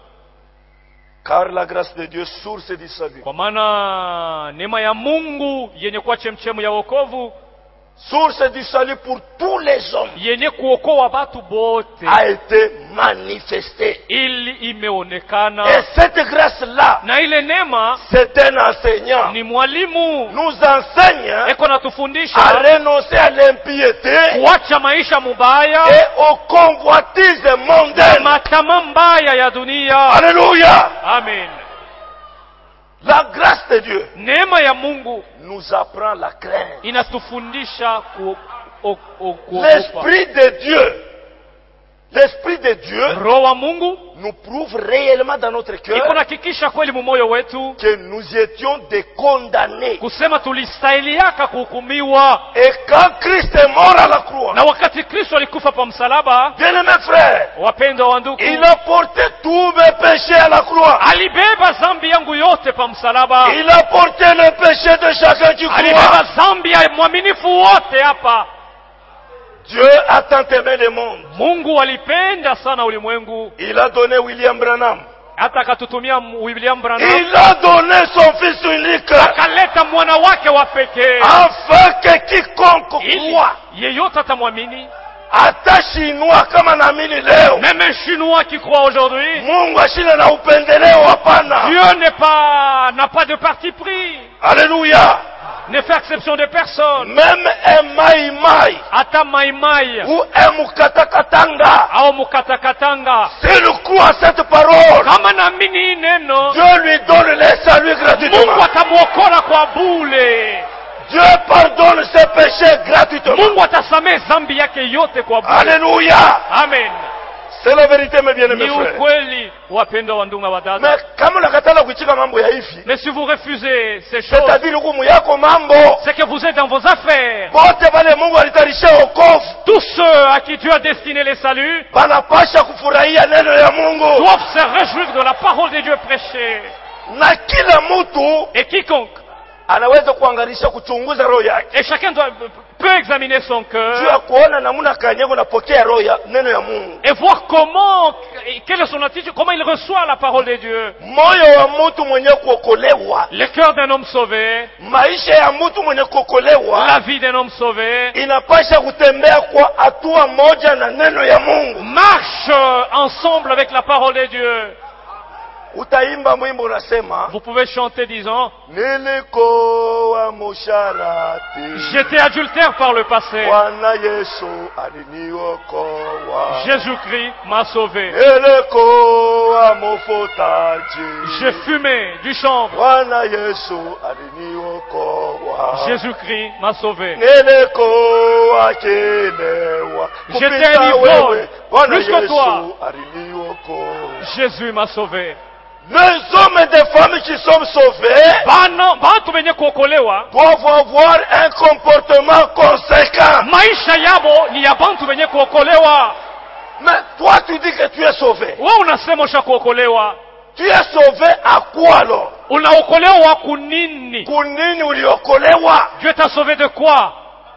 Car la grâce de Dieu, source du salut, Kwa maana neema ya Mungu yenye kuwa chemchemu ya wokovu, source du salut pour tous les hommes, yenye kuokoa watu bote, a été manifestée. ili imeonekana. Et cette grâce-là, Na ile neema c'est un enseignant. ni mwalimu, Nous enseigne eko à natufundisha renoncer à l'impiété kuacha maisha mubaya et aux convoitises na mondaines. matamaa mbaya ya dunia. Alléluia. Amen. La grâce de Dieu Neema ya Mungu nous apprend la crainte. inatufundisha kuogopa. L'Esprit de Dieu, l'Esprit de Dieu Roho wa Mungu nous prouve réellement dans notre iko cœur nahakikisha kweli mumoyo wetu que nous étions des condamnés. kusema tulistahiliaka kuhukumiwa, Et quand Christ est mort à la croix, na wakati Kristo alikufa pa msalaba, bien-aimés frères, wapendwa wa ndugu, il a porté tous mes péchés à la croix. alibeba zambi yangu yote pa msalaba. Il a porté le péché de chacun qui Alibeba croit. zambi ya mwaminifu wote hapa. Dieu a tant aimé le monde. Mungu alipenda sana ulimwengu Il a donné William Branham. hata akatutumia William Branham, Il a donné son fils unique akaleta mwana wake wa pekee afin que quiconque ili croit, yeyote atamwamini, hata Chinois kama naamini leo, même un Chinois qui croit aujourd'hui. Mungu ashina na upendeleo, hapana. Dieu n'a pas de parti pris, Alléluia. ne fait exception de personne. Même un maïmaï Hata maimai ou un mukatakatanga, au mukatakatanga, s'il croit cette parole, kama naamini hii neno, Dieu lui donne le salut Mungu gratuitement. atamwokola kwa bule. Dieu pardonne ses péchés gratuitement. Mungu atasamehe zambi yake yote kwa bure. Alléluia. Amen. C'est la vérité, mes bien-aimés Ni frères. ukweli, wapendwa wa ndugu na wadada. Mais kama unakatala kuchika mambo ya hivi, Mais si vous refusez ces choses, c'est-à-dire hukumu yako mambo c'est que vous êtes dans vos affaires. bote bale Mungu alitarisha wokovu Tous ceux à qui Dieu a destiné les saluts banapasha kufurahia neno ya Mungu, doivent se réjouir de la parole de Dieu prêchée. na kila mtu Et quiconque, anaweza kuangarisha kuchunguza roho yake et chacun peut examiner son juu cœur ya kuona namuna kanyego napokea roho ya neno ya Mungu. et voir comment, quelle est son attitude, comment il reçoit la parole de Dieu. Moyo wa mtu mwenye kuokolewa, Le cœur d'un homme sauvé, maisha ya mtu mwenye kuokolewa la vie d'un homme sauvé, inapasha kutembea kwa hatua moja na neno ya Mungu. marche ensemble avec la parole de Dieu. Utaimba mwimbo unasema, Vous pouvez chanter disant, nilikuwa musharati, j'étais adultère par le passé, Bwana Yesu aliniokoa. Jésus-Christ m'a sauvé. Nilikuwa mufutaji, J'ai fumé du chanvre, Bwana Yesu aliniokoa. Jésus-Christ m'a sauvé. Nilikuwa kilewa, J'étais kupita un ivrogne, wewe, Bwana plus que toi. Yesu aliniokoa. Jésus m'a sauvé. Les hommes et des femmes qui sont sauvés Bantu benye kuokolewa, doivent avoir un comportement conséquent. maisha yabo ni ya bantu benye kuokolewa. Mais toi tu dis que tu es sauvé. Wewe unasema usha kuokolewa. Tu es sauvé à quoi alors? Unaokolewa kunini? Kunini uliokolewa? Dieu t'a sauvé de quoi?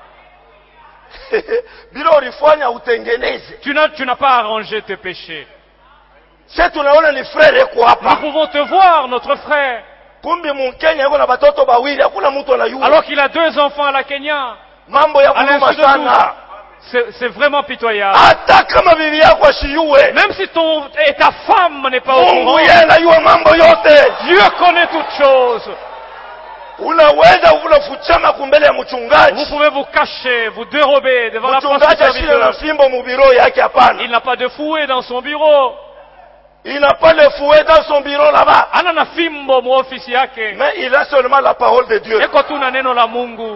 Bila ulifanya utengeneze. Tu n'as pas arrangé tes péchés. Sasa tunaona ni frère yako Nous hapa. pouvons te voir, notre frère. Kumbi Mkenya yuko na batoto bawili, hakuna mtu anayua. Alors qu'il a 2 enfants à la Kenya. Mambo ya À kuluma l'insu de sana. C'est vraiment pitoyable. Hata kama bibi yako asiyue, Même si ta femme n'est pas au Mungu courant, yeye anayua mambo yote. Dieu connaît toutes choses. Unaweza unafuchama kumbele ya Vous mchungaji. pouvez vous cacher, vous dérober devant la face du Mchungaji ashile na serviteur. fimbo mubiro yake hapana. Il n'a pas de fouet dans son bureau. Il n'a pas le fouet dans son bureau là-bas. Ana na fimbo mu ofisi yake. Mais il a seulement la parole de Dieu. Eko tu na neno la Mungu.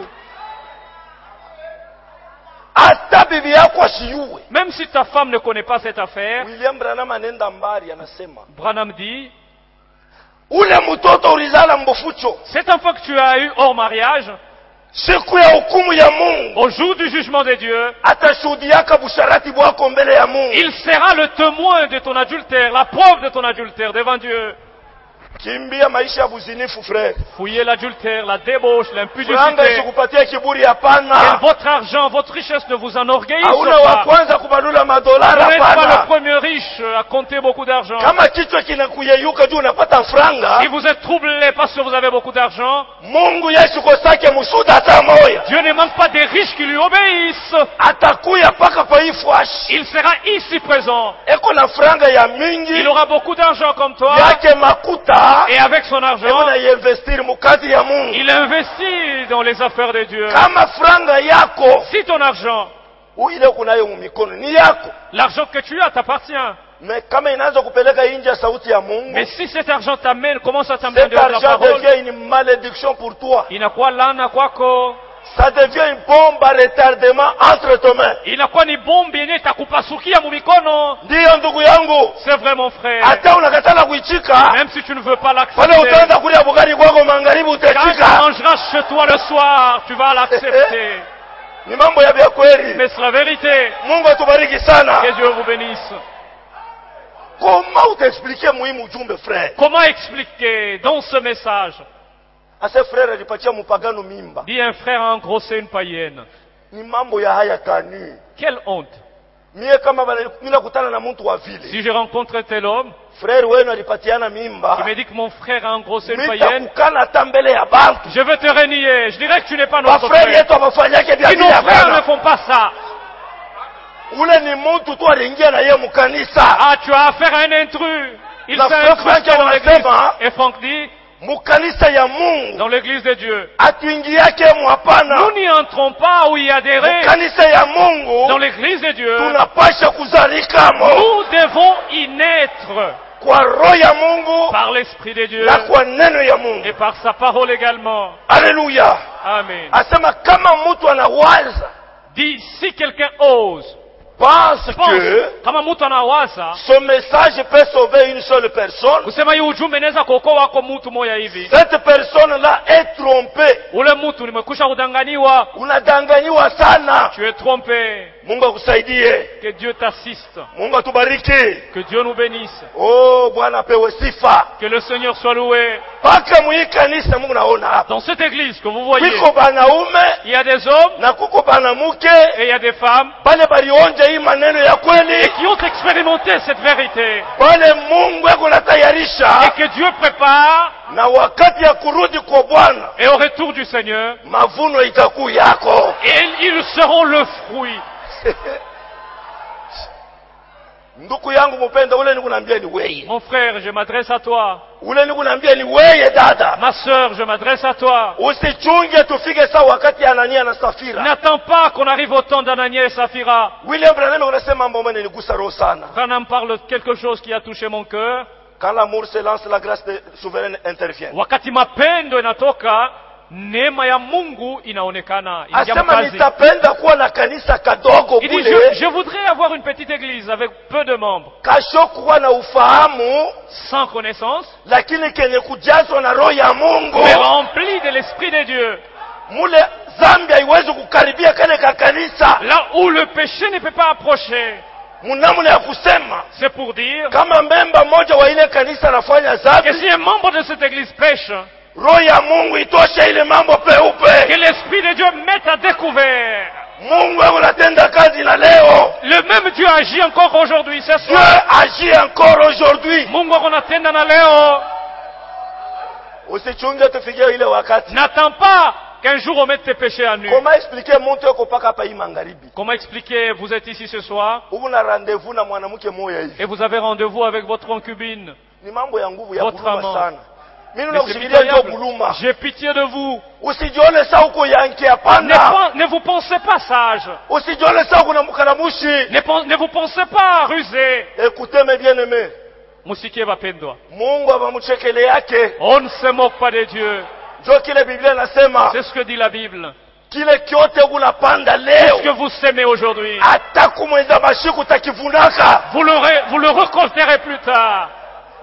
Hata bibi yako asiyue. Même si ta femme ne connaît pas cette affaire, William Branham anenda mbali anasema, Branham dit, ule mtoto ulizala mbofucho, cet enfant que tu as eu hors mariage, siku ya hukumu ya Mungu au jour du jugement de Dieu, atashuhudiaka busharati bwako mbele ya Mungu. il sera le témoin de ton adultère, la preuve de ton adultère devant Dieu. Kimbia maisha ya buzinifu frère. Fuyez l'adultère, la débauche, Franga l'impudicité. isikupatia kiburi Et hapana. votre argent, votre richesse ne vous enorgueillisse Hauna wa pas. kwanza kubalula madolara Vous n'êtes pas le hapana. premier riche à compter beaucoup d'argent. Kama kichwa kinakuyeyuka juu unapata franga, Si vous êtes troublé parce que vous avez beaucoup d'argent, Mungu Yesu kosake musuda hata moya. Dieu ne manque pas des riches qui lui obéissent. Atakuya paka pa ifwashi. Il sera ici présent. Eko na franga ya Il mingi, aura beaucoup d'argent comme toi. yake makuta, Et avec son eko argent, na investir mukazi ya Mungu. il investit dans les affaires de Dieu. Kama franga yako, Si ton argent, ile kunayo mumikono, ni yako. l'argent que tu as t'appartient. Mais kama inaanza kupeleka nje ya sauti ya Mungu, Mais si cet argent t'amène, commence à t'amener cet dehors de la argent parole, devient une malédiction pour toi. inakuwa laana kwako, Ça devient une bombe à retardement entre tes mains. inakuwa ni bombi yenye itakupasukia mumikono. Ndiyo ndugu yangu, C'est vrai mon frère. hata unakatala kuichika, Même si tu ne veux pas pale l'accepter, utaanza kulia bugari kwako magharibi quand tu utachika. mangeras chez toi le soir, tu vas l'accepter. Ni mambo ya vya kweli. Mais c'est la vérité. Mungu atubariki sana. Que Dieu vous bénisse. Comment utaexpliquer muhimu ujumbe frère? Comment expliquer dans ce message? Ase frère alipatia mpagano mimba. Dit un frère a engrossé une païenne. Ni mambo ya haya kani. Quelle honte. Mie kama mimi nakutana na mtu wa vile. Si j'ai rencontré tel homme Frère wenu alipatiana mimba. qui me dit que mon frère a engrossé une païenne, Nitakukana hata mbele ya bantu. je veux te renier. Je dirais que tu n'es pas Ba notre frère frère. yetu abafanyake bia Si nos vile frères ne hapana. font pas ça, Ule ni mtu tu aliingia na yeye mkanisa. ah, tu as affaire à un intrus. Il La s'est frère incrusté Franck dans l'église. anasema, Et Franck dit, Mkanisa ya Mungu. dans l'église de Dieu, Atuingiake mwapana. nous n'y entrons pas où y adhérer. Mkanisa ya Dans Mungu. l'église de Dieu, Tunapasha kuzalikamo. nous devons y naître Kwa roho ya Mungu par l'Esprit de Dieu na kwa neno ya Mungu. et par sa parole également. Haleluya. Amen. Asema kama mtu anawaza, Dit, si quelqu'un ose, pense pense, que kama mtu anawaza, ce message peut sauver une seule personne, kusema hii ujumbe inaweza kuokoa wako mtu moya hivi, cette personne-là est trompée. ule mtu nimekusha kudanganiwa, Unadanganyiwa sana. tu es trompé. Mungu akusaidie. Que Dieu t'assiste, Mungu atubariki. que Dieu nous bénisse, Oh, Bwana apewe sifa. que le Seigneur soit loué. Paka mwi kanisa Mungu naona hapa. Dans cette église que vous voyez, Kuko banaume il y a des hommes na kuko banamuke et il y a des femmes bale balionja hii maneno ya kweli. qui ont expérimenté cette vérité Bale Mungu yako et natayarisha que Dieu prépare, na wakati ya kurudi kwa Bwana et au retour du Seigneur, mavuno itakuwa yako. et ils seront le fruit. Ndugu yangu mpenda, ule nikunaambia ni wewe. Mon frère, je m'adresse à toi. Ule nikunaambia ni wewe dada. Ma sœur, je m'adresse à toi. Usichunge tufike saa wakati Anania na Safira. N'attends pas qu'on arrive au temps d'Anania et Saphira. William Branham anasema mambo mengi nigusa roho sana. Branham parle de quelque chose qui a touché mon cœur. Quand l'amour se lance, la grâce souveraine intervient. Wakati mapendo inatoka, neema ya Mungu inaonekana. Inaingia Asema mkazi. nitapenda kuwa na kanisa kadogo Il dit, kule, je voudrais avoir une petite église avec peu de membres, kasho kuwa na ufahamu, sans connaissance, lakini kenye kujazwa na roho ya Mungu. mais rempli de l'Esprit de Dieu. Mule zambi haiwezi kukaribia kale ka kanisa. Là où le péché ne peut pas approcher. Munamuna ya kusema C'est pour dire kama memba moja wa ile kanisa anafanya que zambi, si un membre de cette église pêche, roho ya Mungu itoshe ile mambo que peupe. l'Esprit de Dieu mette à découvert. Mungu yako natenda kazi na leo. Le même Dieu agit encore aujourd'hui, c'est Dieu ça. agit encore aujourd'hui. Mungu anatenda na leo. Usichunge tufikie ile wakati. N'attends pas qu'un jour on mette tes péchés à nu. Comment expliquer mtu yako paka hapa hii magharibi? Comment expliquer, vous êtes ici ce soir Uko na rendez-vous na mwanamke moya hivi. et vous avez rendez-vous avec votre concubine, Ni mambo ya nguvu ya votre buluma amant. sana. Mimi Mais c'est nakusubiria ndio pitoyable. buluma. J'ai pitié de vous. Usijione saa uko yanke hapana. Ne vous pensez pas sage. Usijione saa uko na mkalamushi. Ne vous pensez pas rusé. Écoutez mes bien-aimés. Musikie wapendwa. Mungu amamchekele yake. On ne se moque pas de Dieu. Ndio kile Biblia inasema. C'est ce que dit la Bible. Kile kyote unapanda Ce leo. que vous semez aujourd'hui, Hata kumweza mashiku takivunaka. vous le récolterez plus tard.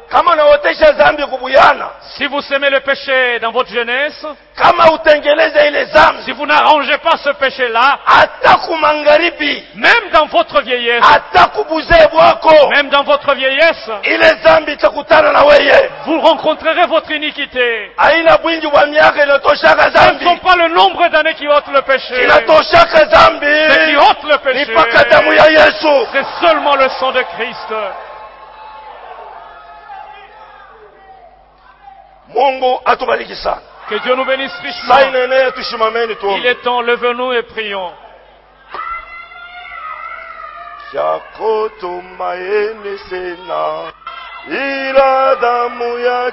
kama unaotesha dhambi kubuyana, Si vous semez le péché dans votre jeunesse, kama utengeleza ile dhambi si vous n'arrangez pas ce péché-là, hata kumangaribi, même dans votre vieillesse, hata kubuzee bwako, même dans votre vieillesse, ile dhambi itakutana na weye. vous rencontrerez votre iniquité. Haina bwingi wa miaka inatoshaka Ce ne dhambi, sont pas le nombre d'années qui ôtent le péché. inatoshaka dhambi Ce qui ôte le péché, ni paka damu ya Yesu. c'est seulement le sang de Christ. Mungu atubariki sana. Que Dieu nous bénisse richement. Saa inene tushimameni Il tuombe. est temps, levons-nous et prions. Chako tumaini sina ila damu ya